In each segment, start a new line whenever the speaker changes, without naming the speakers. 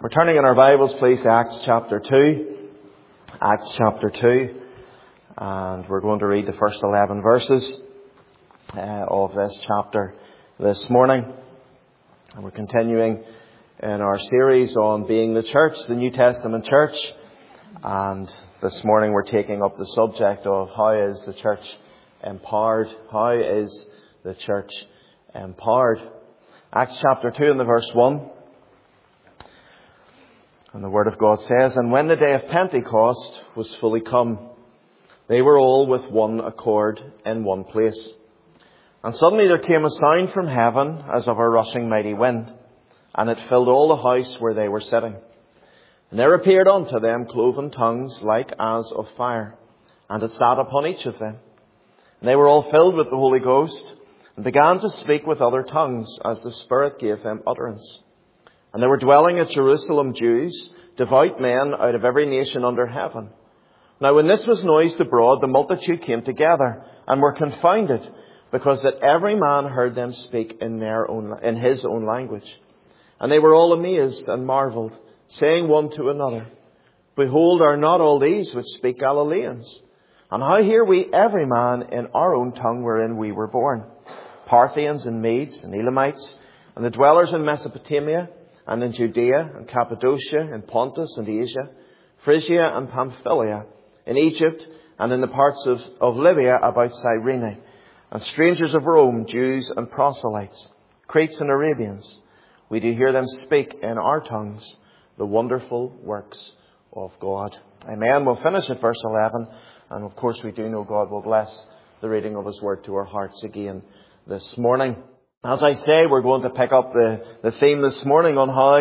We're turning in our Bibles, please, to Acts chapter 2. Acts chapter 2. And we're going to read the first 11 verses of this chapter this morning. And we're continuing in our series on being the church, the New Testament church. And this morning we're taking up the subject of how is the church empowered? How is the church empowered? Acts chapter 2 and the verse 1. And the Word of God says, "And when the day of Pentecost was fully come, they were all with one accord in one place. And suddenly there came a sound from heaven as of a rushing mighty wind, and it filled all the house where they were sitting. And there appeared unto them cloven tongues like as of fire, and it sat upon each of them. And they were all filled with the Holy Ghost, and began to speak with other tongues as the Spirit gave them utterance. And there were dwelling at Jerusalem Jews, devout men out of every nation under heaven. Now when this was noised abroad, the multitude came together, and were confounded, because that every man heard them speak in his own language. And they were all amazed and marvelled, saying one to another, Behold, are not all these which speak Galileans? And how hear we every man in our own tongue wherein we were born? Parthians and Medes and Elamites, and the dwellers in Mesopotamia, and in Judea and Cappadocia and Pontus and Asia, Phrygia and Pamphylia, in Egypt and in the parts of Libya about Cyrene, and strangers of Rome, Jews and proselytes, Cretes and Arabians. We do hear them speak in our tongues the wonderful works of God." Amen. We'll finish at verse 11. And of course we do know God will bless the reading of His Word to our hearts again this morning. As I say, we're going to pick up the theme this morning on how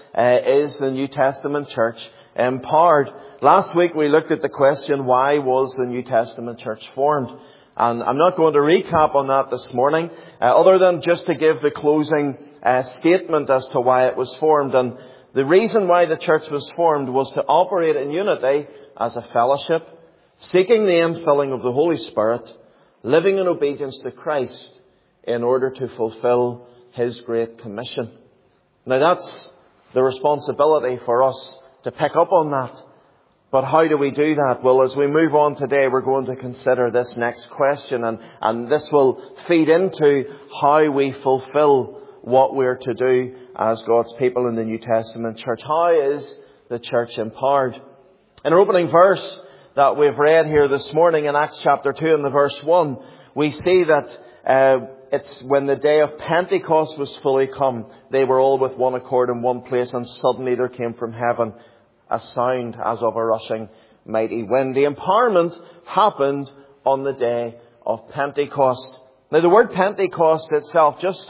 is the New Testament church empowered. Last week we looked at the question, why was the New Testament church formed? And I'm not going to recap on that this morning, other than just to give the closing statement as to why it was formed. And the reason why the church was formed was to operate in unity as a fellowship, seeking the infilling of the Holy Spirit, living in obedience to Christ, in order to fulfill His Great Commission. Now that's the responsibility for us to pick up on that. But how do we do that? Well, as we move on today, we're going to consider this next question, and this will feed into how we fulfill what we're to do as God's people in the New Testament church. How is the church empowered? In our opening verse that we've read here this morning in Acts chapter 2 and the verse 1, we see that it's when the day of Pentecost was fully come, they were all with one accord in one place, and suddenly there came from heaven a sound as of a rushing mighty wind. The empowerment happened on the day of Pentecost. Now the word Pentecost itself, just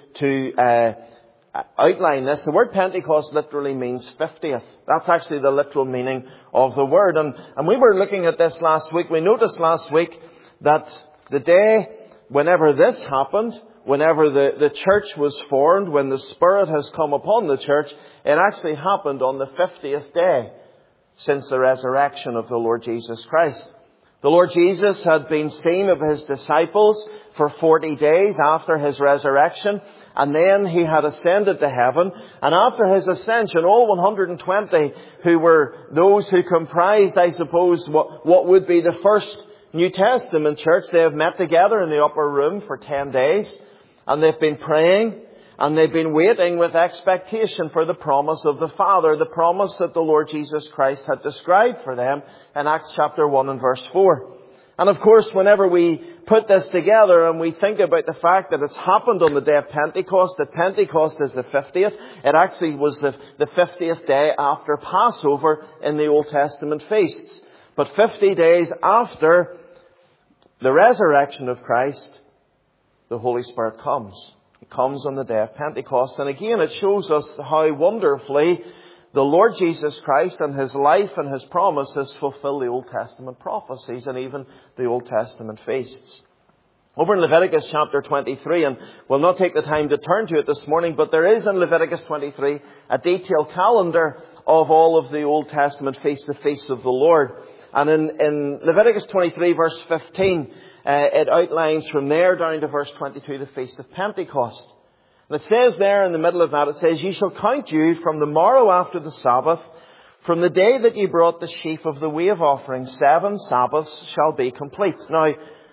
to outline this, the word Pentecost literally means 50th. That's actually the literal meaning of the word. And we were looking at this last week. We noticed last week that the day whenever this happened, whenever the church was formed, when the Spirit has come upon the church, it actually happened on the 50th day since the resurrection of the Lord Jesus Christ. The Lord Jesus had been seen of His disciples for 40 days after His resurrection, and then He had ascended to heaven. And after His ascension, all 120 who were those who comprised, I suppose, what would be the first New Testament church, they have met together in the upper room for 10 days, and they've been praying, and they've been waiting with expectation for the promise of the Father, the promise that the Lord Jesus Christ had described for them in Acts chapter 1 and verse 4. And of course, whenever we put this together and we think about the fact that it's happened on the day of Pentecost, that Pentecost is the 50th, it actually was the 50th day after Passover in the Old Testament feasts. But 50 days after the resurrection of Christ, the Holy Spirit comes. He comes on the day of Pentecost. And again, it shows us how wonderfully the Lord Jesus Christ and His life and His promises fulfill the Old Testament prophecies and even the Old Testament feasts. Over in Leviticus chapter 23, and we'll not take the time to turn to it this morning, but there is in Leviticus 23 a detailed calendar of all of the Old Testament feasts, the feasts of the Lord. And in Leviticus 23 verse 15, it outlines from there down to verse 22 the Feast of Pentecost. And it says there in the middle of that, it says, "Ye shall count you from the morrow after the Sabbath, from the day that ye brought the sheaf of the wave offering, 7 Sabbaths shall be complete." Now,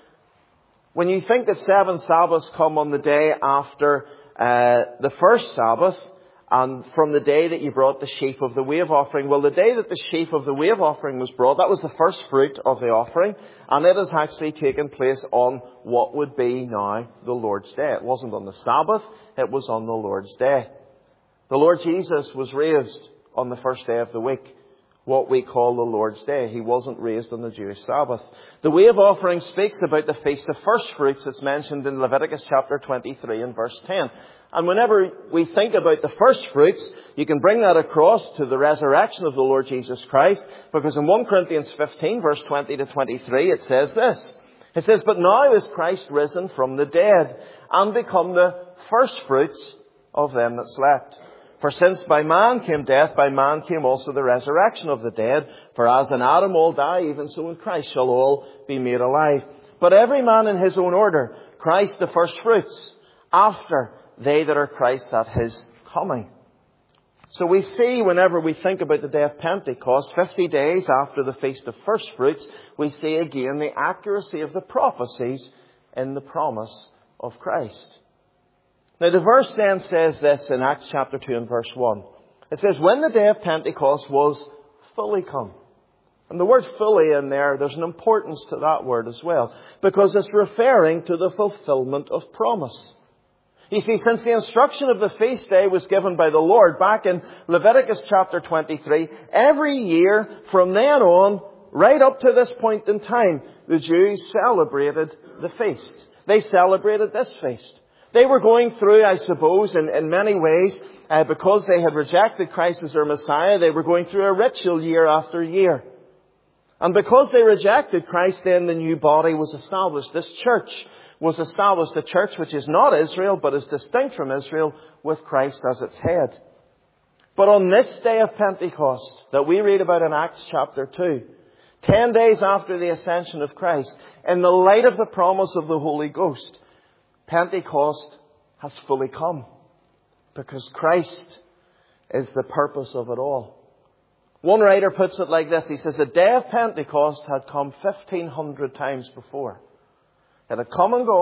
when you think that 7 Sabbaths come on the day after the first Sabbath, and from the day that you brought the sheaf of the wave offering, well, the day that the sheaf of the wave offering was brought, that was the first fruit of the offering, and it has actually taken place on what would be now the Lord's Day. It wasn't on the Sabbath, it was on the Lord's Day. The Lord Jesus was raised on the first day of the week, what we call the Lord's Day. He wasn't raised on the Jewish Sabbath. The wave offering speaks about the Feast of First Fruits. It's mentioned in Leviticus chapter 23 and verse 10. And whenever we think about the first fruits, you can bring that across to the resurrection of the Lord Jesus Christ, because in 1 Corinthians 15 verse 20 to 23 it says this. It says, "But now is Christ risen from the dead, and become the first fruits of them that slept. For since by man came death, by man came also the resurrection of the dead. For as in Adam all die, even so in Christ shall all be made alive. But every man in his own order, Christ the first fruits, after they that are Christ at his coming." So we see, whenever we think about the day of Pentecost, 50 days after the Feast of First Fruits, we see again the accuracy of the prophecies in the promise of Christ. Now the verse then says this in Acts chapter 2 and verse 1. It says, "When the day of Pentecost was fully come." And the word fully in there's an importance to that word as well, because it's referring to the fulfillment of promise. You see, since the instruction of the feast day was given by the Lord back in Leviticus chapter 23, every year from then on, right up to this point in time, the Jews celebrated the feast. They celebrated this feast. They were going through, I suppose, in many ways, because they had rejected Christ as their Messiah, they were going through a ritual year after year. And because they rejected Christ, then the new body was established. This church was established, a church which is not Israel, but is distinct from Israel, with Christ as its head. But on this day of Pentecost, that we read about in Acts chapter 2, 10 days after the ascension of Christ, in the light of the promise of the Holy Ghost, Pentecost has fully come, because Christ is the purpose of it all. One writer puts it like this. He says, the day of Pentecost had come 1,500 times before. It had come and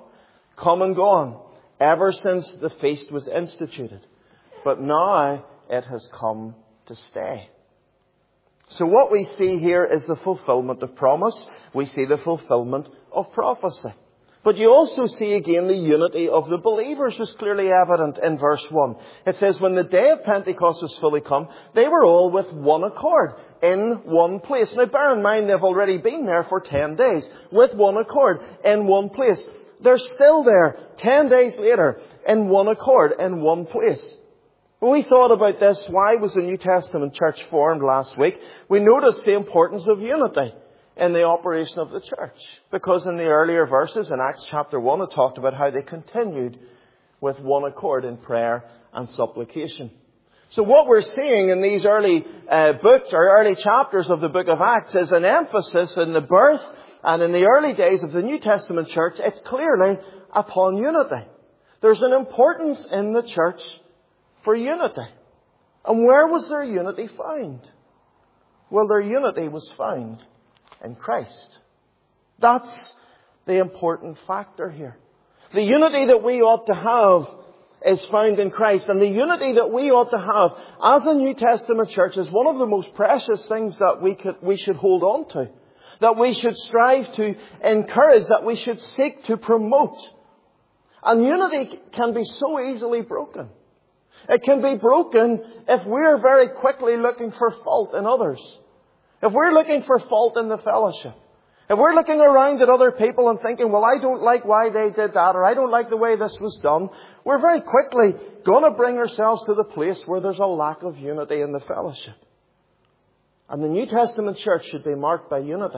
gone, ever since the feast was instituted. But now it has come to stay. So what we see here is the fulfillment of promise. We see the fulfillment of prophecy. But you also see again the unity of the believers was clearly evident in verse 1. It says, when the day of Pentecost was fully come, they were all with one accord, in one place. Now bear in mind, they've already been there for 10 days, with one accord, in one place. They're still there, 10 days later, in one accord, in one place. When we thought about this, why was the New Testament church formed last week? We noticed the importance of unity in the operation of the church. Because in the earlier verses, in Acts chapter 1, it talked about how they continued with one accord in prayer and supplication. So what we're seeing in these early books, or early chapters of the book of Acts, is an emphasis in the birth and in the early days of the New Testament church. It's clearly upon unity. There's an importance in the church for unity. And where was their unity found? Well, their unity was found in Christ. That's the important factor here. The unity that we ought to have is found in Christ. And the unity that we ought to have as a New Testament church is one of the most precious things that we should hold on to. That we should strive to encourage, that we should seek to promote. And unity can be so easily broken. It can be broken if we're very quickly looking for fault in others. If we're looking for fault in the fellowship. If we're looking around at other people and thinking, well, I don't like why they did that, or I don't like the way this was done, we're very quickly going to bring ourselves to the place where there's a lack of unity in the fellowship. And the New Testament church should be marked by unity,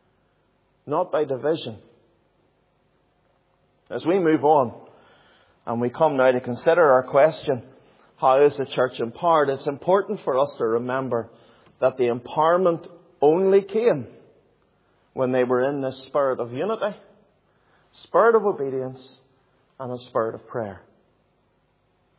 not by division. As we move on, and we come now to consider our question, how is the church empowered? It's important for us to remember that the empowerment only came when they were in this spirit of unity, spirit of obedience, and a spirit of prayer.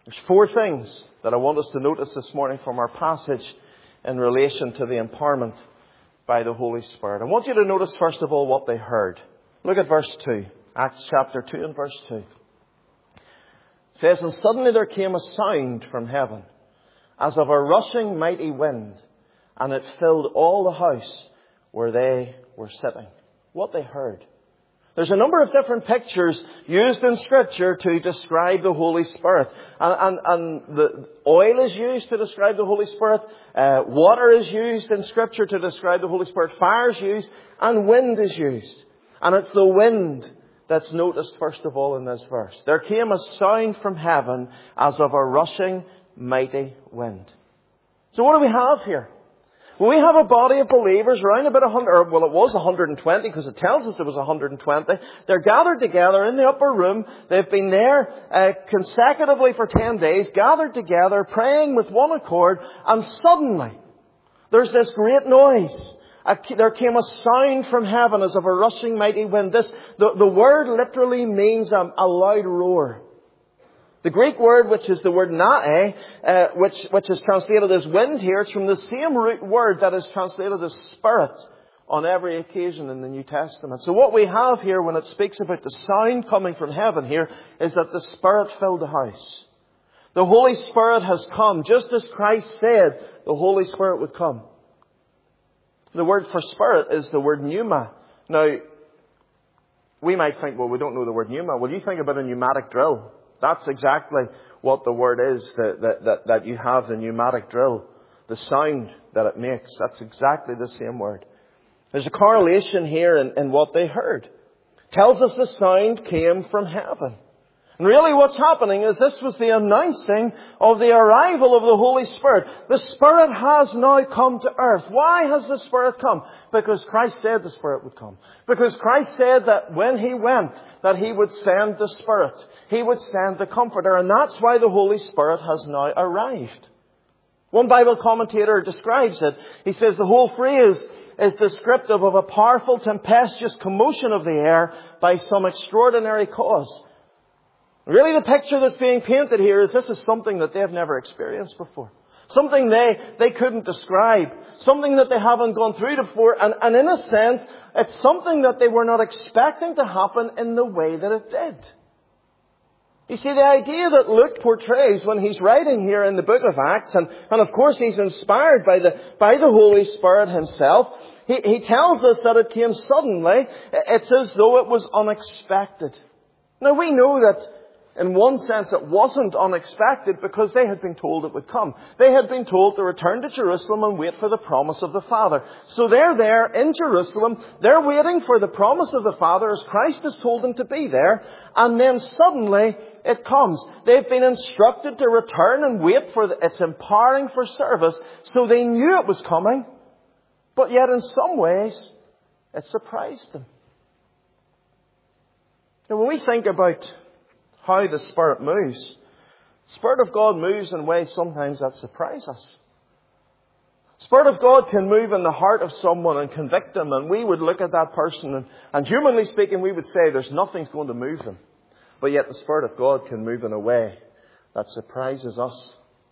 There's 4 things that I want us to notice this morning from our passage in relation to the empowerment by the Holy Spirit. I want you to notice, first of all, what they heard. Look at verse 2. Acts chapter 2 and verse 2. It says, "And suddenly there came a sound from heaven, as of a rushing mighty wind, and it filled all the house where they were sitting." What they heard. There's a number of different pictures used in Scripture to describe the Holy Spirit. And the oil is used to describe the Holy Spirit. Water is used in Scripture to describe the Holy Spirit. Fire is used. And wind is used. And it's the wind that's noticed first of all in this verse. There came a sound from heaven as of a rushing mighty wind. So what do we have here? Well, we have a body of believers around about 100, well, it was 120 because it tells us it was 120. They're gathered together in the upper room. They've been there consecutively for 10 days, gathered together, praying with one accord, and suddenly there's this great noise. There came a sound from heaven as of a rushing mighty wind. The word literally means a loud roar. The Greek word, which is the word nae, which is translated as wind here, it's from the same root word that is translated as spirit on every occasion in the New Testament. So what we have here when it speaks about the sound coming from heaven here is that the Spirit filled the house. The Holy Spirit has come, just as Christ said the Holy Spirit would come. The word for spirit is the word pneuma. Now, we might think, well, we don't know the word pneuma. Well, you think about a pneumatic drill. That's exactly what the word is, that you have the pneumatic drill. The sound that it makes. That's exactly the same word. There's a correlation here in what they heard. It tells us the sound came from heaven. And really what's happening is this was the announcing of the arrival of the Holy Spirit. The Spirit has now come to earth. Why has the Spirit come? Because Christ said the Spirit would come. Because Christ said that when He went, that He would send the Spirit. He would send the Comforter. And that's why the Holy Spirit has now arrived. One Bible commentator describes it. He says the whole phrase is descriptive of a powerful tempestuous commotion of the air by some extraordinary cause. Really, the picture that's being painted here is this is something that they've never experienced before. Something they couldn't describe. Something that they haven't gone through before. And in a sense, it's something that they were not expecting to happen in the way that it did. You see, the idea that Luke portrays when he's writing here in the book of Acts, and of course he's inspired by the Holy Spirit himself, he tells us that it came suddenly. It's as though it was unexpected. Now we know that in one sense, it wasn't unexpected because they had been told it would come. They had been told to return to Jerusalem and wait for the promise of the Father. So they're there in Jerusalem. They're waiting for the promise of the Father as Christ has told them to be there. And then suddenly it comes. They've been instructed to return and wait for its empowering for service. So they knew it was coming. But yet in some ways, it surprised them. Now when we think about how the Spirit moves, the Spirit of God moves in ways sometimes that surprise us. The Spirit of God can move in the heart of someone and convict them, and we would look at that person and humanly speaking we would say there's nothing's going to move them. But yet the Spirit of God can move in a way that surprises us.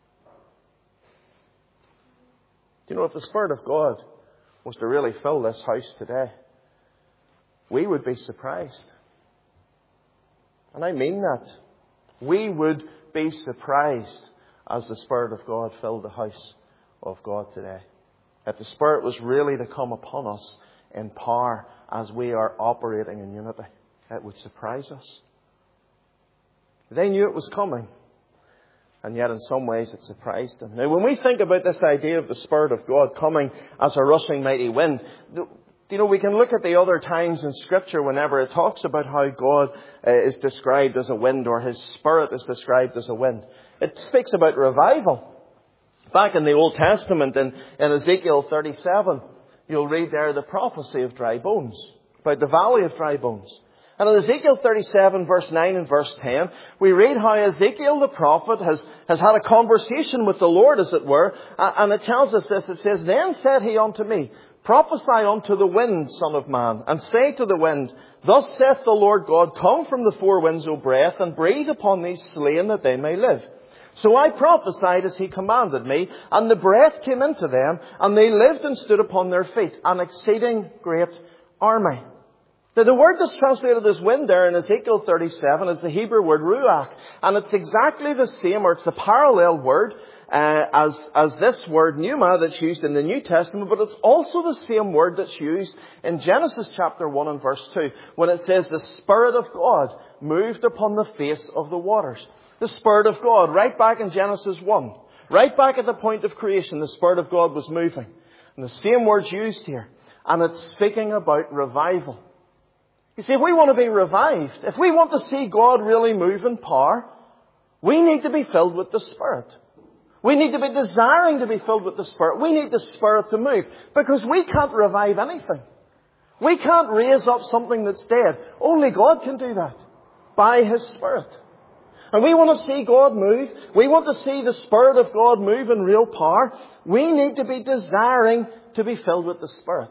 Do you know, if the Spirit of God was to really fill this house today, we would be surprised. And I mean that. We would be surprised as the Spirit of God filled the house of God today. If the Spirit was really to come upon us in power as we are operating in unity, it would surprise us. They knew it was coming. And yet in some ways it surprised them. Now when we think about this idea of the Spirit of God coming as a rushing mighty wind, you know, we can look at the other times in Scripture whenever it talks about how God is described as a wind or His Spirit is described as a wind. It speaks about revival. Back in the Old Testament, in Ezekiel 37, you'll read there the prophecy of dry bones, about the valley of dry bones. And in Ezekiel 37, verse 9 and verse 10, we read how Ezekiel the prophet has had a conversation with the Lord, as it were, and it tells us this. It says, "Then said he unto me, Prophesy unto the wind, Son of man, and say to the wind, Thus saith the Lord God, Come from the four winds, O breath, and breathe upon these slain that they may live. So I prophesied as he commanded me, and the breath came into them, and they lived and stood upon their feet, an exceeding great army. Now, the word that's translated as wind there in Ezekiel 37 is the Hebrew word ruach, and it's exactly the same, or it's the parallel word as this word pneuma that's used in the New Testament, but it's also the same word that's used in Genesis chapter 1 and verse 2, when it says the Spirit of God moved upon the face of the waters. The Spirit of God, right back in Genesis 1, right back at the point of creation, the Spirit of God was moving. And the same word's used here. And it's speaking about revival. You see, if we want to be revived, if we want to see God really move in power, we need to be filled with the Spirit. We need to be desiring to be filled with the Spirit. We need the Spirit to move. Because we can't revive anything. We can't raise up something that's dead. Only God can do that. By His Spirit. And we want to see God move. We want to see the Spirit of God move in real power. We need to be desiring to be filled with the Spirit.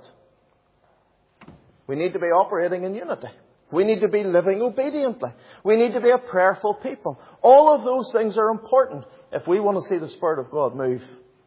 We need to be operating in unity. We need to be living obediently. We need to be a prayerful people. All of those things are important if we want to see the Spirit of God move.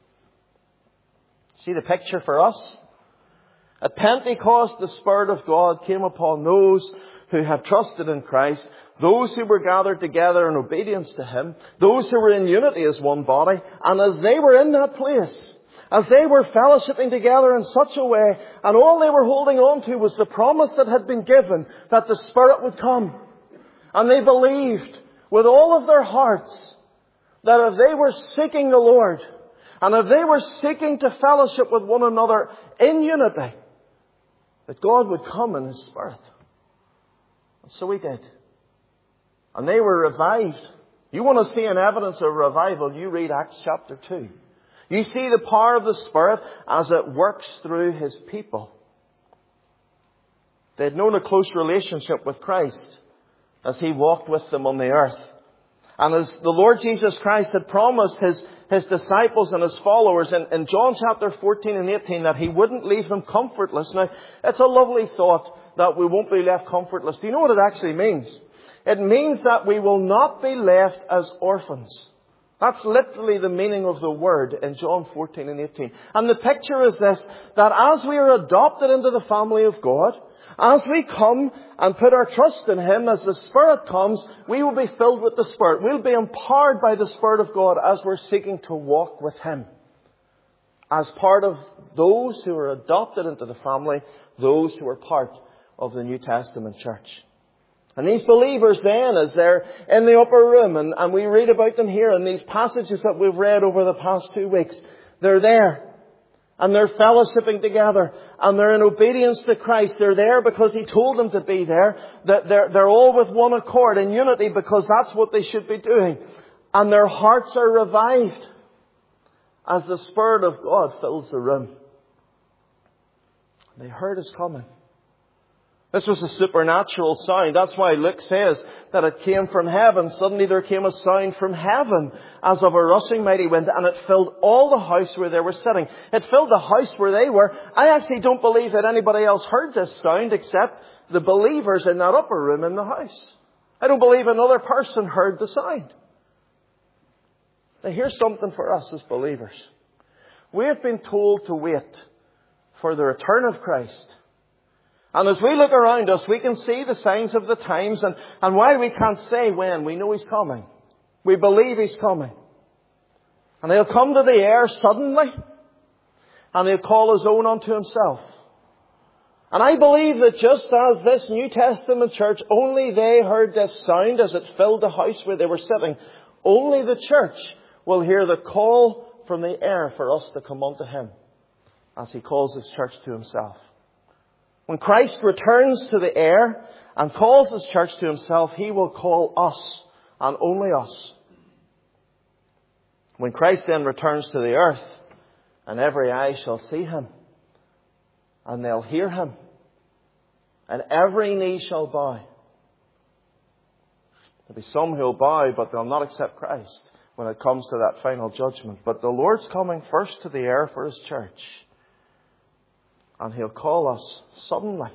See the picture for us? At Pentecost, the Spirit of God came upon those who had trusted in Christ, those who were gathered together in obedience to Him, those who were in unity as one body, and as they were in that place, as they were fellowshipping together in such a way, and all they were holding on to was the promise that had been given that the Spirit would come. And they believed with all of their hearts that if they were seeking the Lord, and if they were seeking to fellowship with one another in unity, that God would come in His Spirit. And so He did. And they were revived. You want to see an evidence of revival, you read Acts chapter 2. You see the power of the Spirit as it works through His people. They had known a close relationship with Christ as He walked with them on the earth. And as the Lord Jesus Christ had promised His disciples and His followers in John chapter 14 and 18 that He wouldn't leave them comfortless. Now, it's a lovely thought that we won't be left comfortless. Do you know what it actually means? It means that we will not be left as orphans. That's literally the meaning of the word in John 14 and 18. And the picture is this, that as we are adopted into the family of God, as we come and put our trust in Him, as the Spirit comes, we will be filled with the Spirit. We'll be empowered by the Spirit of God as we're seeking to walk with Him. As part of those who are adopted into the family, those who are part of the New Testament church. And these believers then, as they're in the upper room, and we read about them here in these passages that we've read over the past 2 weeks, they're there. And they're fellowshipping together. And they're in obedience to Christ. They're there because He told them to be there. That they're all with one accord in unity because that's what they should be doing. And their hearts are revived as the Spirit of God fills the room. They heard His coming. This was a supernatural sound. That's why Luke says that it came from heaven. Suddenly there came a sound from heaven as of a rushing mighty wind, and it filled all the house where they were sitting. It filled the house where they were. I actually don't believe that anybody else heard this sound except the believers in that upper room in the house. I don't believe another person heard the sound. Now here's something for us as believers. We have been told to wait for the return of Christ. And as we look around us, we can see the signs of the times. And while we can't say when, we know He's coming. We believe He's coming. And He'll come to the air suddenly. And He'll call His own unto Himself. And I believe that just as this New Testament church, only they heard this sound as it filled the house where they were sitting. Only the church will hear the call from the air for us to come unto Him. As He calls His church to Himself. When Christ returns to the air and calls His church to Himself, He will call us, and only us. When Christ then returns to the earth, and every eye shall see Him, and they'll hear Him, and every knee shall bow. There'll be some who'll bow, but they'll not accept Christ when it comes to that final judgment. But the Lord's coming first to the air for His church. And He'll call us suddenly.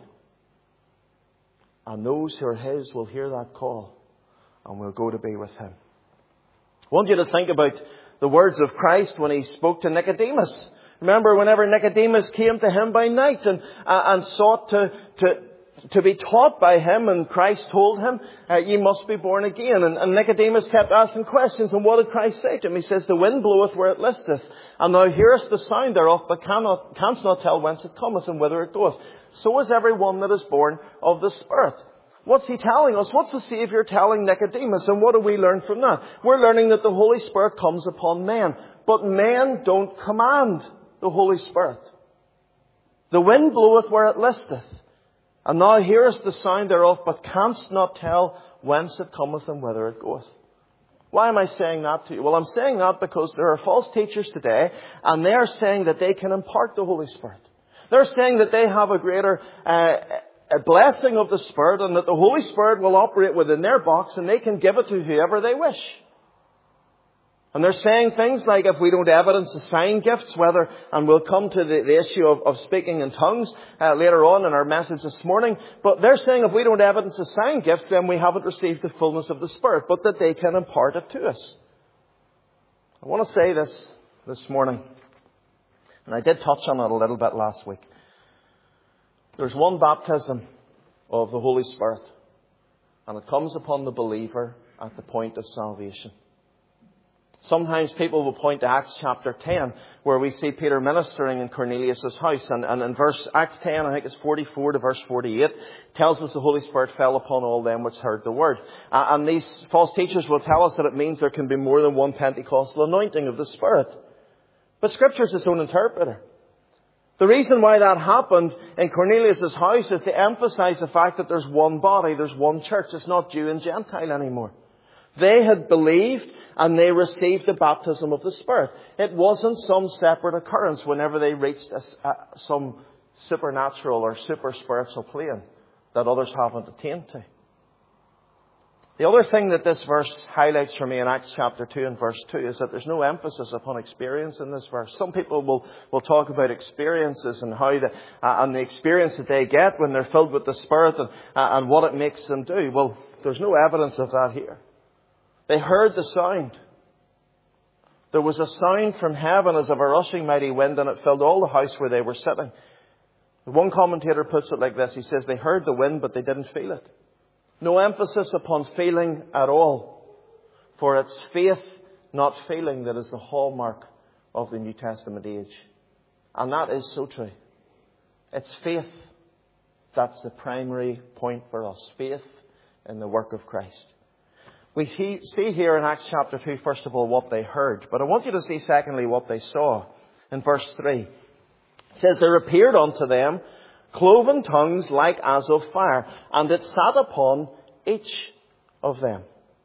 And those who are His will hear that call. And we'll go to be with Him. I want you to think about the words of Christ when he spoke to Nicodemus. Remember, whenever Nicodemus came to him by night and sought to be taught by him, and Christ told him, "You must be born again." And Nicodemus kept asking questions. And what did Christ say to him? He says, "The wind bloweth where it listeth, and thou hearest the sound thereof, but canst not tell whence it cometh and whither it goeth. So is every one that is born of the Spirit." What's he telling us? What's the Saviour telling Nicodemus? And what do we learn from that? We're learning that the Holy Spirit comes upon men. But men don't command the Holy Spirit. "The wind bloweth where it listeth, and thou hearest the sound thereof, but canst not tell whence it cometh and whither it goeth." Why am I saying that to you? Well, I'm saying that because there are false teachers today, and they are saying that they can impart the Holy Spirit. They're saying that they have a greater a blessing of the Spirit, and that the Holy Spirit will operate within their box, and they can give it to whoever they wish. And they're saying things like, if we don't evidence the sign gifts, and we'll come to the issue of speaking in tongues later on in our message this morning, but they're saying if we don't evidence the sign gifts, then we haven't received the fullness of the Spirit, but that they can impart it to us. I want to say this morning, and I did touch on it a little bit last week. There's one baptism of the Holy Spirit, and it comes upon the believer at the point of salvation. Sometimes people will point to Acts chapter 10, where we see Peter ministering in Cornelius' house. And in Acts 10, I think it's 44 to verse 48, tells us the Holy Spirit fell upon all them which heard the word. And these false teachers will tell us that it means there can be more than one Pentecostal anointing of the Spirit. But Scripture is its own interpreter. The reason why that happened in Cornelius' house is to emphasize the fact that there's one body, there's one church. It's not Jew and Gentile anymore. They had believed and they received the baptism of the Spirit. It wasn't some separate occurrence whenever they reached some supernatural or super spiritual plane that others haven't attained to. The other thing that this verse highlights for me in Acts chapter 2 and verse 2 is that there's no emphasis upon experience in this verse. Some people will talk about experiences and how and the experience that they get when they're filled with the Spirit and what it makes them do. Well, there's no evidence of that here. They heard the sound. There was a sound from heaven as of a rushing mighty wind, and it filled all the house where they were sitting. One commentator puts it like this. He says they heard the wind, but they didn't feel it. No emphasis upon feeling at all. For it's faith, not feeling, that is the hallmark of the New Testament age. And that is so true. It's faith. That's the primary point for us. Faith in the work of Christ. We see here in Acts chapter 2, first of all, what they heard. But I want you to see, secondly, what they saw. In verse 3, it says, there appeared unto them cloven tongues like as of fire, and it sat upon each of them.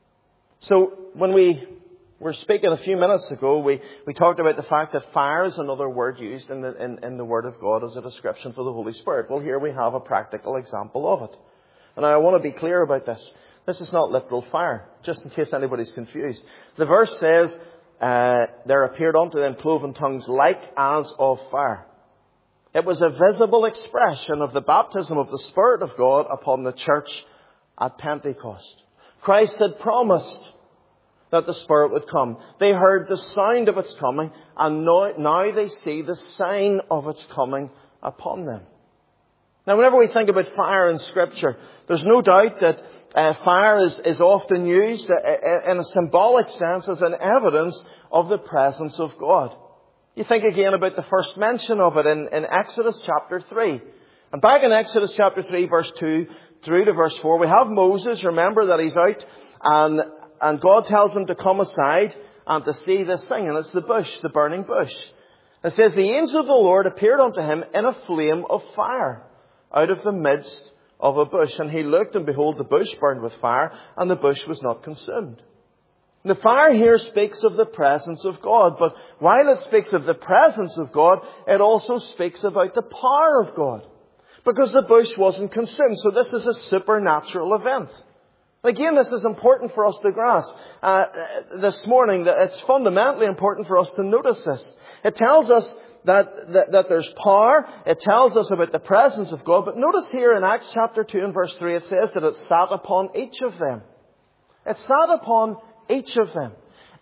So when we were speaking a few minutes ago, we talked about the fact that fire is another word used in the Word of God as a description for the Holy Spirit. Well, here we have a practical example of it. And I want to be clear about this. This is not literal fire, just in case anybody's confused. The verse says, there appeared unto them cloven tongues like as of fire. It was a visible expression of the baptism of the Spirit of God upon the church at Pentecost. Christ had promised that the Spirit would come. They heard the sound of its coming, and now they see the sign of its coming upon them. Now, whenever we think about fire in Scripture, there's no doubt that fire is often used in a symbolic sense as an evidence of the presence of God. You think again about the first mention of it in Exodus chapter 3. And back in Exodus chapter 3, verse 2 through to verse 4, we have Moses. Remember that he's out and God tells him to come aside and to see this thing. And it's the bush, the burning bush. It says, the angel of the Lord appeared unto him in a flame of fire out of the midst of a bush. And he looked, and behold, the bush burned with fire, and the bush was not consumed. The fire here speaks of the presence of God. But while it speaks of the presence of God, it also speaks about the power of God. Because the bush wasn't consumed. So this is a supernatural event. Again, this is important for us to grasp this morning. That it's fundamentally important for us to notice this. It tells us that there's power. It tells us about the presence of God. But notice here in Acts chapter 2 and verse 3, it says that it sat upon each of them. It sat upon each of them.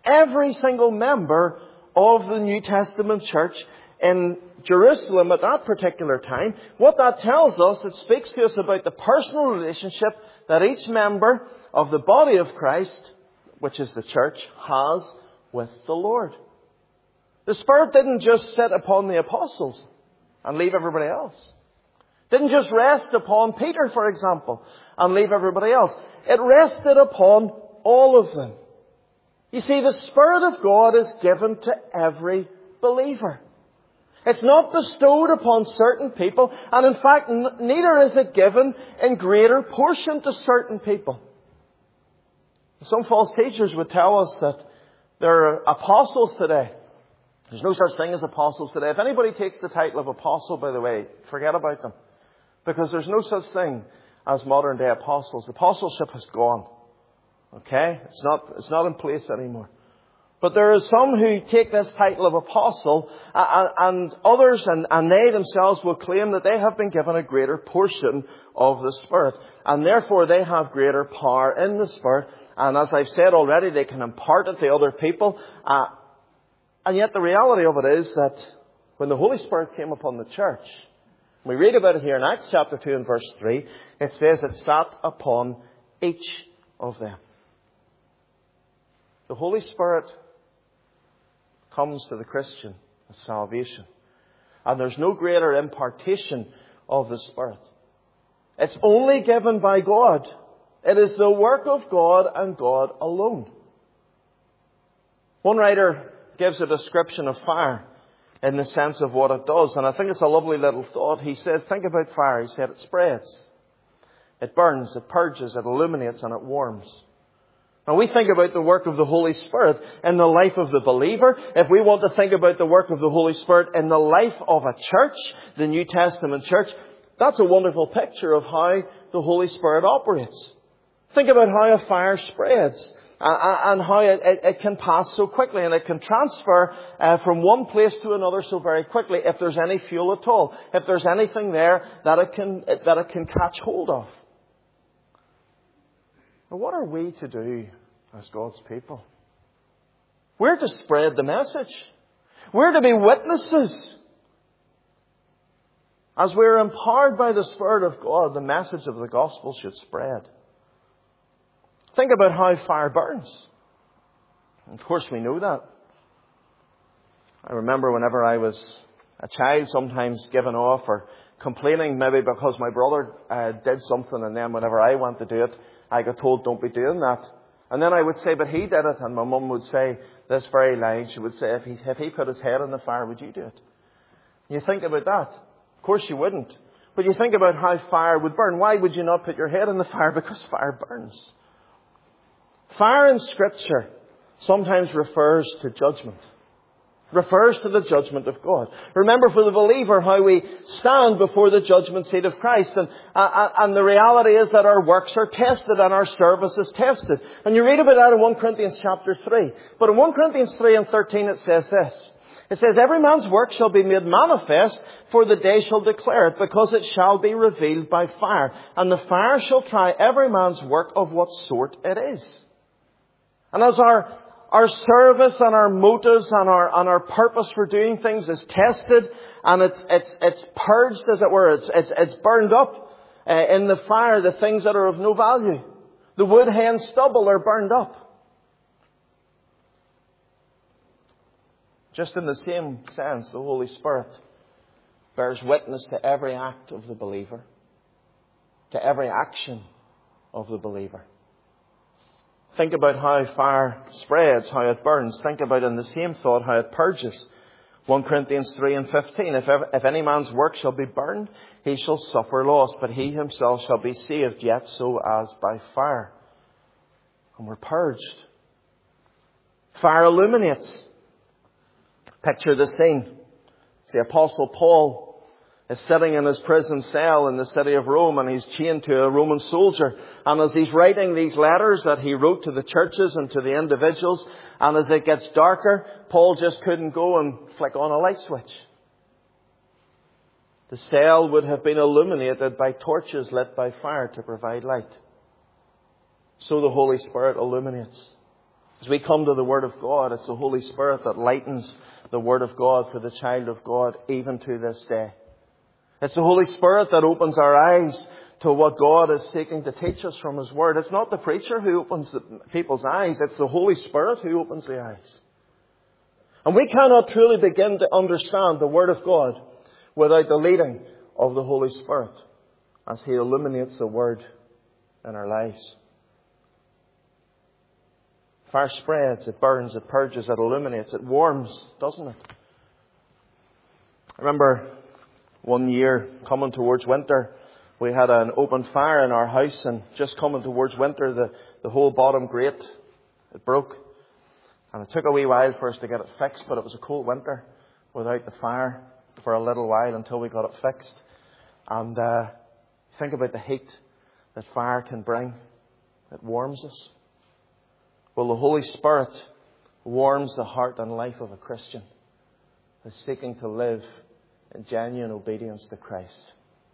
Every single member of the New Testament church in Jerusalem at that particular time, what that tells us, it speaks to us about the personal relationship that each member of the body of Christ, which is the church, has with the Lord. The Spirit didn't just sit upon the apostles and leave everybody else. Didn't just rest upon Peter, for example, and leave everybody else. It rested upon all of them. You see, the Spirit of God is given to every believer. It's not bestowed upon certain people, and in fact, neither is it given in greater portion to certain people. Some false teachers would tell us that there are apostles today. There's no such thing as apostles today. If anybody takes the title of apostle, by the way, forget about them. Because there's no such thing as modern day apostles. Apostleship has gone. Okay? It's not in place anymore. But there are some who take this title of apostle, and others, and they themselves will claim that they have been given a greater portion of the Spirit. And therefore they have greater power in the Spirit. And as I've said already, they can impart it to other people. And yet the reality of it is that when the Holy Spirit came upon the church, we read about it here in Acts chapter 2 and verse 3, it says it sat upon each of them. The Holy Spirit comes to the Christian with salvation. And there's no greater impartation of the Spirit. It's only given by God. It is the work of God and God alone. One writer gives a description of fire in the sense of what it does. And I think it's a lovely little thought. He said, think about fire. He said, it spreads. It burns, it purges, it illuminates, and it warms. Now we think about the work of the Holy Spirit in the life of the believer. If we want to think about the work of the Holy Spirit in the life of a church, the New Testament church, that's a wonderful picture of how the Holy Spirit operates. Think about how a fire spreads and how it can pass so quickly, and it can transfer from one place to another so very quickly if there's any fuel at all, if there's anything there that it can catch hold of. Now, what are we to do as God's people? We're to spread the message. We're to be witnesses. As we're empowered by the Spirit of God, the message of the gospel should spread. Think about how fire burns. Of course, we know that. I remember whenever I was a child, sometimes giving off or complaining maybe because my brother did something, and then whenever I went to do it, I got told, don't be doing that. And then I would say, but he did it. And my mum would say this very line. She would say, if he put his head in the fire, would you do it? You think about that. Of course you wouldn't. But you think about how fire would burn. Why would you not put your head in the fire? Because fire burns. Fire in Scripture sometimes refers to judgment. Refers to the judgment of God. Remember for the believer how we stand before the judgment seat of Christ. And the reality is that our works are tested and our service is tested. And you read about that in 1 Corinthians chapter 3. But in 1 Corinthians 3 and 13 it says this. It says, every man's work shall be made manifest, for the day shall declare it, because it shall be revealed by fire. And the fire shall try every man's work of what sort it is. And as our service and our motives and our purpose for doing things is tested and it's purged, as it were. It's burned up in the fire, the things that are of no value. The wood, hay and stubble are burned up. Just in the same sense, the Holy Spirit bears witness to every act of the believer, to every action of the believer. Think about how fire spreads, how it burns. Think about in the same thought how it purges. 1 Corinthians 3 and 15. If any man's work shall be burned, he shall suffer loss, but he himself shall be saved, yet so as by fire. And we're purged. Fire illuminates. Picture the scene. The Apostle Paul is sitting in his prison cell in the city of Rome, and he's chained to a Roman soldier. And as he's writing these letters that he wrote to the churches and to the individuals, and as it gets darker, Paul just couldn't go and flick on a light switch. The cell would have been illuminated by torches lit by fire to provide light. So the Holy Spirit illuminates. As we come to the Word of God, it's the Holy Spirit that lightens the Word of God for the child of God even to this day. It's the Holy Spirit that opens our eyes to what God is seeking to teach us from His Word. It's not the preacher who opens the people's eyes. It's the Holy Spirit who opens the eyes. And we cannot truly begin to understand the Word of God without the leading of the Holy Spirit as He illuminates the Word in our lives. Fire spreads, it burns, it purges, it illuminates, it warms, doesn't it? I remember one year coming towards winter, we had an open fire in our house, and just coming towards winter, the whole bottom grate, it broke. And it took a wee while for us to get it fixed, but it was a cold winter without the fire for a little while until we got it fixed. And think about the heat that fire can bring. It warms us. Well, the Holy Spirit warms the heart and life of a Christian who is seeking to live in genuine obedience to Christ.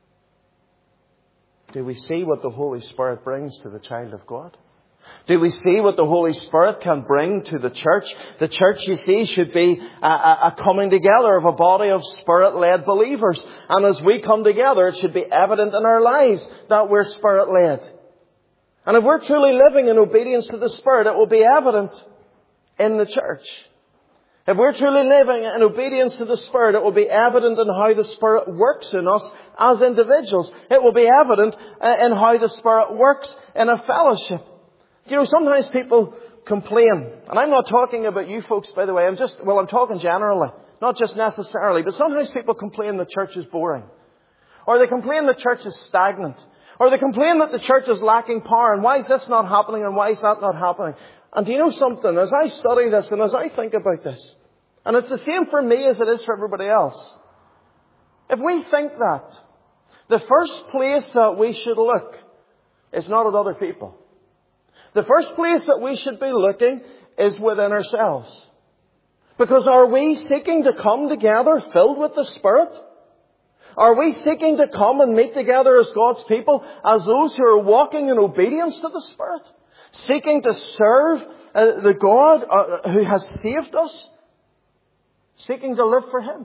Do we see what the Holy Spirit brings to the child of God? Do we see what the Holy Spirit can bring to the church? The church, you see, should be a coming together of a body of Spirit-led believers. And as we come together, it should be evident in our lives that we're Spirit-led. And if we're truly living in obedience to the Spirit, it will be evident in the church. If we're truly living in obedience to the Spirit, it will be evident in how the Spirit works in us as individuals. It will be evident in how the Spirit works in a fellowship. You know, sometimes people complain. And I'm not talking about you folks, by the way. I'm talking generally. Not just necessarily. But sometimes people complain the church is boring. Or they complain the church is stagnant. Or they complain that the church is lacking power. And why is this not happening? And why is that not happening? And do you know something? As I study this and as I think about this, and it's the same for me as it is for everybody else. If we think that, the first place that we should look is not at other people. The first place that we should be looking is within ourselves. Because are we seeking to come together filled with the Spirit? Are we seeking to come and meet together as God's people, as those who are walking in obedience to the Spirit? Seeking to serve the God who has saved us? Seeking to live for Him?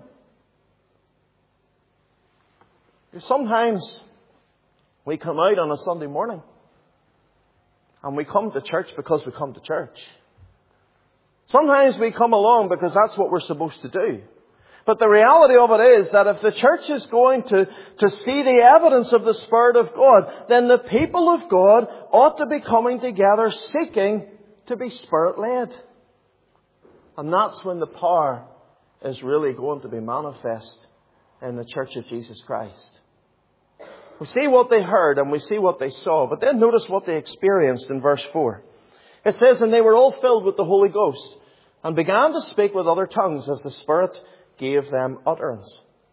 Sometimes we come out on a Sunday morning and we come to church because we come to church. Sometimes we come along because that's what we're supposed to do. But the reality of it is that if the church is going to see the evidence of the Spirit of God, then the people of God ought to be coming together seeking to be Spirit-led. And that's when the power is really going to be manifest in the Church of Jesus Christ. We see what they heard and we see what they saw, but then notice what they experienced in verse 4. It says, "And they were all filled with the Holy Ghost and began to speak with other tongues as the Spirit gave them utterance."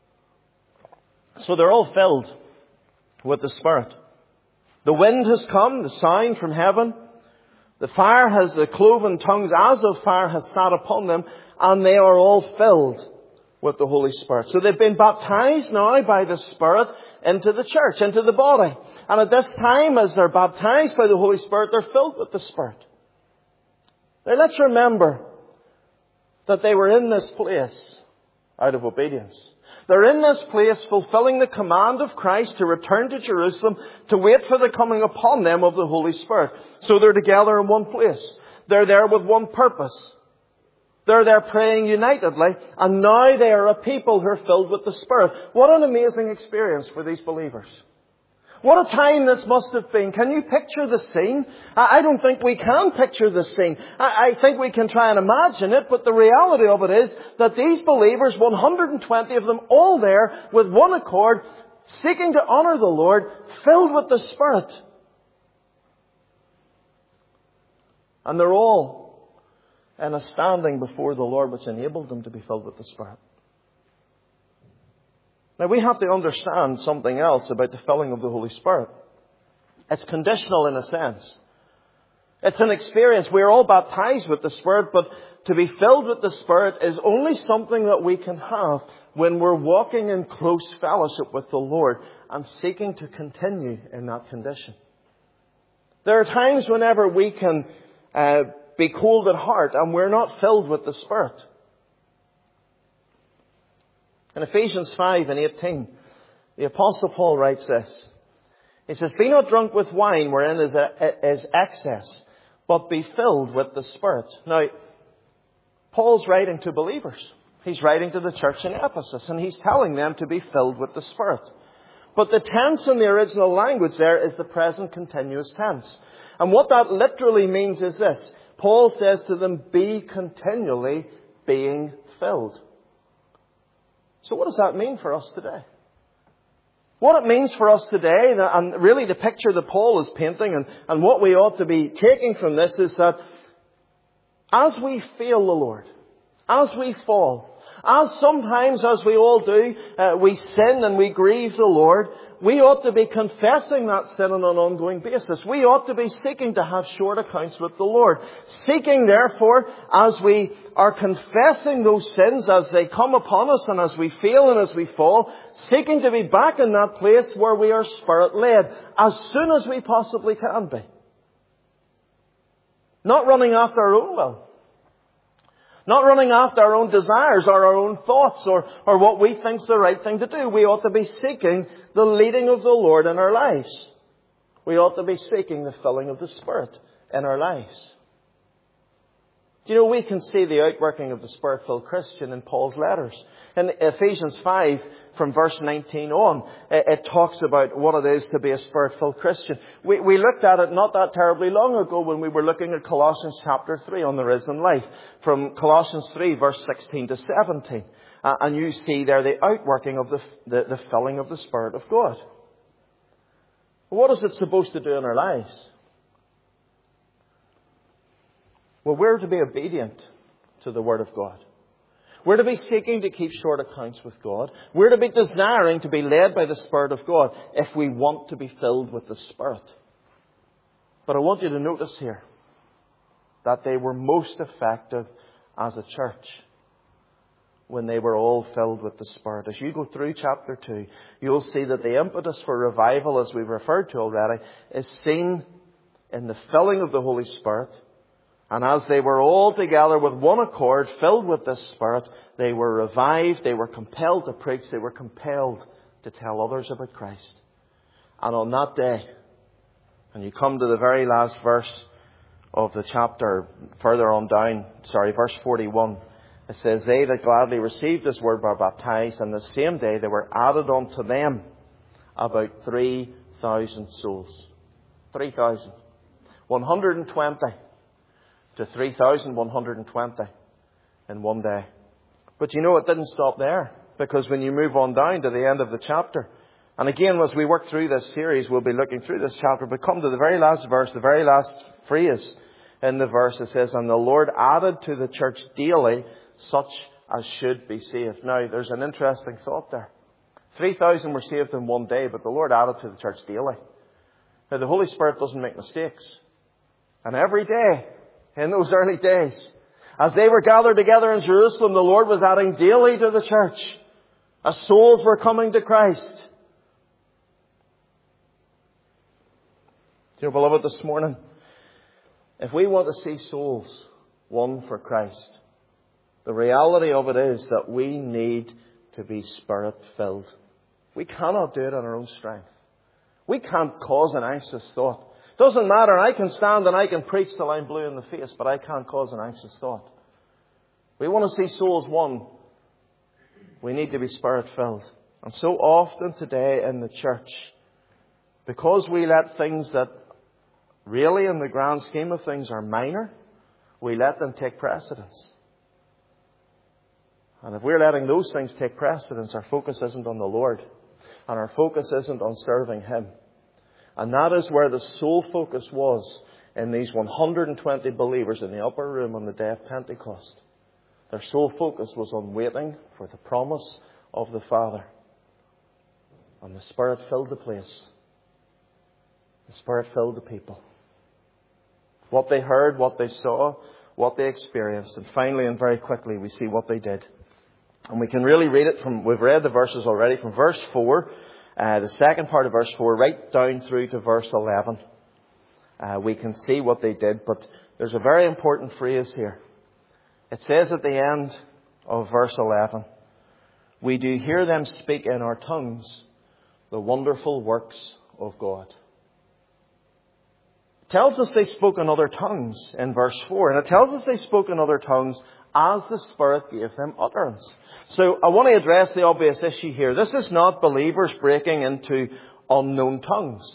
So they're all filled with the Spirit. The wind has come, the sound from heaven. The fire has, the cloven tongues as of fire has sat upon them, and they are all filled with the Holy Spirit. So they've been baptized now by the Spirit into the church, into the body. And at this time, as they're baptized by the Holy Spirit, they're filled with the Spirit. Now let's remember that they were in this place out of obedience. They're in this place fulfilling the command of Christ to return to Jerusalem to wait for the coming upon them of the Holy Spirit. So they're together in one place. They're there with one purpose. They're there praying unitedly, and now they are a people who are filled with the Spirit. What an amazing experience for these believers. What a time this must have been. Can you picture the scene? I don't think we can picture the scene. I think we can try and imagine it, but the reality of it is that these believers, 120 of them, all there with one accord, seeking to honour the Lord, filled with the Spirit. And they're all in a standing before the Lord which enabled them to be filled with the Spirit. Now we have to understand something else about the filling of the Holy Spirit. It's conditional in a sense. It's an experience. We're all baptized with the Spirit, but to be filled with the Spirit is only something that we can have when we're walking in close fellowship with the Lord and seeking to continue in that condition. There are times whenever we can be cold at heart and we're not filled with the Spirit. In Ephesians 5 and 18, the Apostle Paul writes this. He says, "Be not drunk with wine wherein is excess, but be filled with the Spirit." Now, Paul's writing to believers. He's writing to the church in Ephesus, and he's telling them to be filled with the Spirit. But the tense in the original language there is the present continuous tense. And what that literally means is this. Paul says to them, be continually being filled. So what does that mean for us today? What it means for us today, and really the picture that Paul is painting, and what we ought to be taking from this is that as we fail the Lord, as we fall, as sometimes, as we all do, we sin and we grieve the Lord, we ought to be confessing that sin on an ongoing basis. We ought to be seeking to have short accounts with the Lord. Seeking, therefore, as we are confessing those sins as they come upon us and as we fail and as we fall, seeking to be back in that place where we are Spirit-led as soon as we possibly can be. Not running after our own will. Not running after our own desires or our own thoughts or what we think is the right thing to do. We ought to be seeking the leading of the Lord in our lives. We ought to be seeking the filling of the Spirit in our lives. Do you know, we can see the outworking of the Spirit-filled Christian in Paul's letters. In Ephesians 5, from verse 19 on, it talks about what it is to be a Spirit-filled Christian. We looked at it not that terribly long ago when we were looking at Colossians chapter 3 on the risen life. From Colossians 3, verse 16 to 17. And you see there the outworking of the filling of the Spirit of God. What is it supposed to do in our lives? Well, we're to be obedient to the Word of God. We're to be seeking to keep short accounts with God. We're to be desiring to be led by the Spirit of God if we want to be filled with the Spirit. But I want you to notice here that they were most effective as a church when they were all filled with the Spirit. As you go through chapter 2, you'll see that the impetus for revival, as we've referred to already, is seen in the filling of the Holy Spirit. And as they were all together with one accord, filled with this Spirit, they were revived, they were compelled to preach, they were compelled to tell others about Christ. And on that day, and you come to the very last verse of the chapter, further on down, verse 41, it says, "They that gladly received this word were baptized, and the same day there were added unto them about 3,000 souls." 3,000. 120 to 3,120 in one day. But you know, it didn't stop there. Because when you move on down to the end of the chapter, and again, as we work through this series, we'll be looking through this chapter, but come to the very last verse, the very last phrase in the verse, it says, "And the Lord added to the church daily such as should be saved." Now, there's an interesting thought there. 3,000 were saved in one day, but the Lord added to the church daily. Now, the Holy Spirit doesn't make mistakes. And every day, in those early days, as they were gathered together in Jerusalem, the Lord was adding daily to the church as souls were coming to Christ. You know, beloved, this morning, if we want to see souls won for Christ, the reality of it is that we need to be Spirit-filled. We cannot do it on our own strength. We can't cause an anxious thought. Doesn't matter. I can stand and I can preach till I'm blue in the face, but I can't cause an anxious thought. We want to see souls won. We need to be Spirit-filled. And so often today in the church, because we let things that really in the grand scheme of things are minor, we let them take precedence. And if we're letting those things take precedence, our focus isn't on the Lord. And our focus isn't on serving Him. And that is where the sole focus was in these 120 believers in the upper room on the day of Pentecost. Their sole focus was on waiting for the promise of the Father. And the Spirit filled the place. The Spirit filled the people. What they heard, what they saw, what they experienced. And finally and very quickly we see what they did. And we can really read it from, we've read the verses already, from verse 4. The second part of verse 4, right down through to verse 11. We can see what they did. But there's a very important phrase here. It says at the end of verse 11, we do hear them speak in our tongues the wonderful works of God. It tells us they spoke in other tongues in verse 4. And it tells us they spoke in other tongues as the Spirit gave them utterance. So I want to address the obvious issue here. This is not believers breaking into unknown tongues.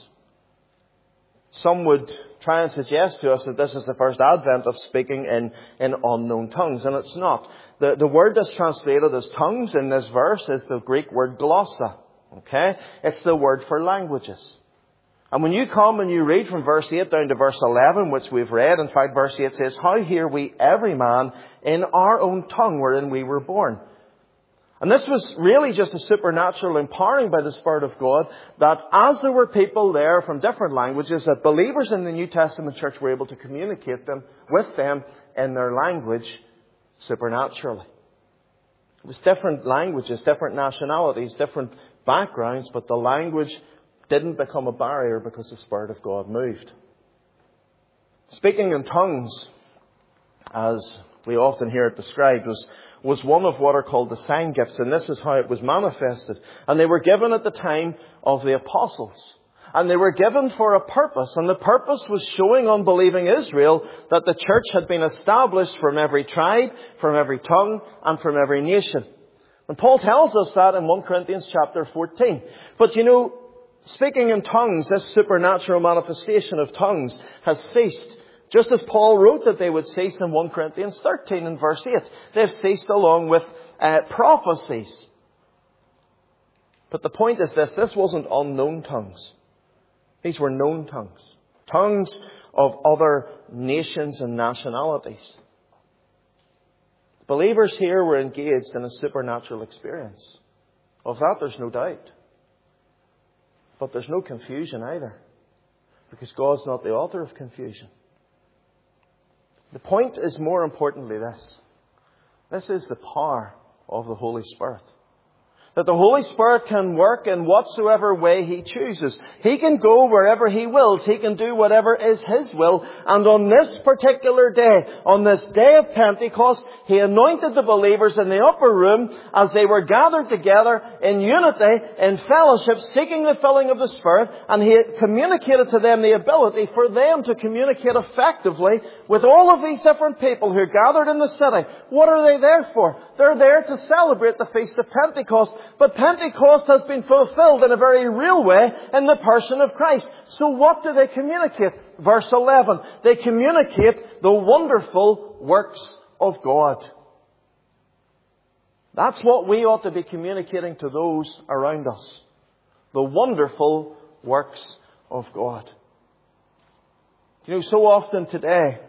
Some would try and suggest to us that this is the first advent of speaking in unknown tongues, and it's not. The word that's translated as tongues in this verse is the Greek word glossa. Okay? It's the word for languages. And when you come and you read from verse 8 down to verse 11, which we've read, in fact verse 8 says, how hear we every man in our own tongue wherein we were born. And this was really just a supernatural empowering by the Spirit of God, that as there were people there from different languages, that believers in the New Testament church were able to communicate with them in their language supernaturally. It was different languages, different nationalities, different backgrounds, but the language didn't become a barrier because the Spirit of God moved. Speaking in tongues, as we often hear it described, was one of what are called the sign gifts, and this is how it was manifested. And they were given at the time of the apostles. And they were given for a purpose, and the purpose was showing unbelieving Israel that the church had been established from every tribe, from every tongue, and from every nation. And Paul tells us that in 1 Corinthians chapter 14. But speaking in tongues, this supernatural manifestation of tongues has ceased. Just as Paul wrote that they would cease in 1 Corinthians 13 and verse 8. They've ceased along with prophecies. But the point is this wasn't unknown tongues. These were known tongues. Tongues of other nations and nationalities. Believers here were engaged in a supernatural experience. Of that there's no doubt. But there's no confusion either. Because God's not the author of confusion. The point is more importantly this. This is the power of the Holy Spirit. That the Holy Spirit can work in whatsoever way He chooses. He can go wherever He wills. He can do whatever is His will. And on this particular day, on this day of Pentecost, He anointed the believers in the upper room as they were gathered together in unity, in fellowship, seeking the filling of the Spirit. And He communicated to them the ability for them to communicate effectively with all of these different people who gathered in the city. What are they there for? They're there to celebrate the Feast of Pentecost. But Pentecost has been fulfilled in a very real way in the person of Christ. So what do they communicate? Verse 11. They communicate the wonderful works of God. That's what we ought to be communicating to those around us. The wonderful works of God. So often today,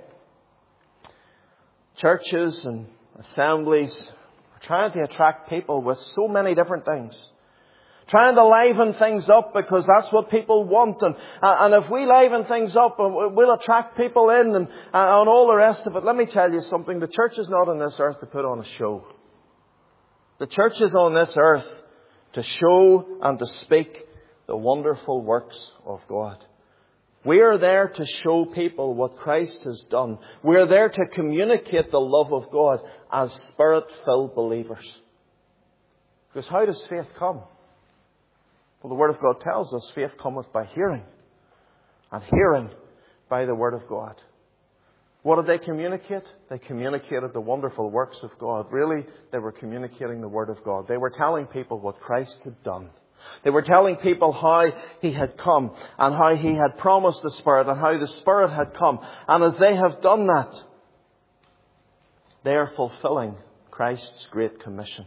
churches and assemblies trying to attract people with so many different things. Trying to liven things up because that's what people want. And if we liven things up, we'll attract people in and all the rest of it. Let me tell you something. The church is not on this earth to put on a show. The church is on this earth to show and to speak the wonderful works of God. We are there to show people what Christ has done. We are there to communicate the love of God as Spirit-filled believers. Because how does faith come? Well, the Word of God tells us faith cometh by hearing. And hearing by the Word of God. What did they communicate? They communicated the wonderful works of God. Really, they were communicating the Word of God. They were telling people what Christ had done. They were telling people how He had come and how He had promised the Spirit and how the Spirit had come. And as they have done that, they are fulfilling Christ's Great Commission.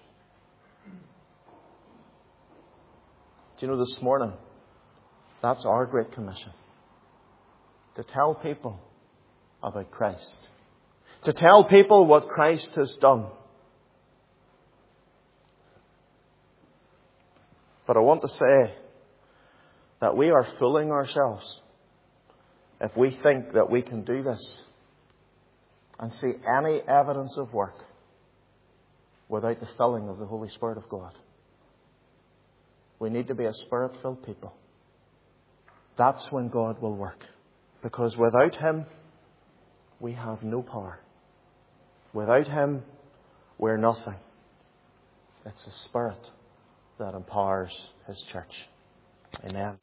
Do you know, this morning, that's our Great Commission. To tell people about Christ. To tell people what Christ has done. But I want to say that we are fooling ourselves if we think that we can do this and see any evidence of work without the filling of the Holy Spirit of God. We need to be a Spirit-filled people. That's when God will work. Because without Him, we have no power. Without Him, we're nothing. It's the Spirit that empowers His church. Amen.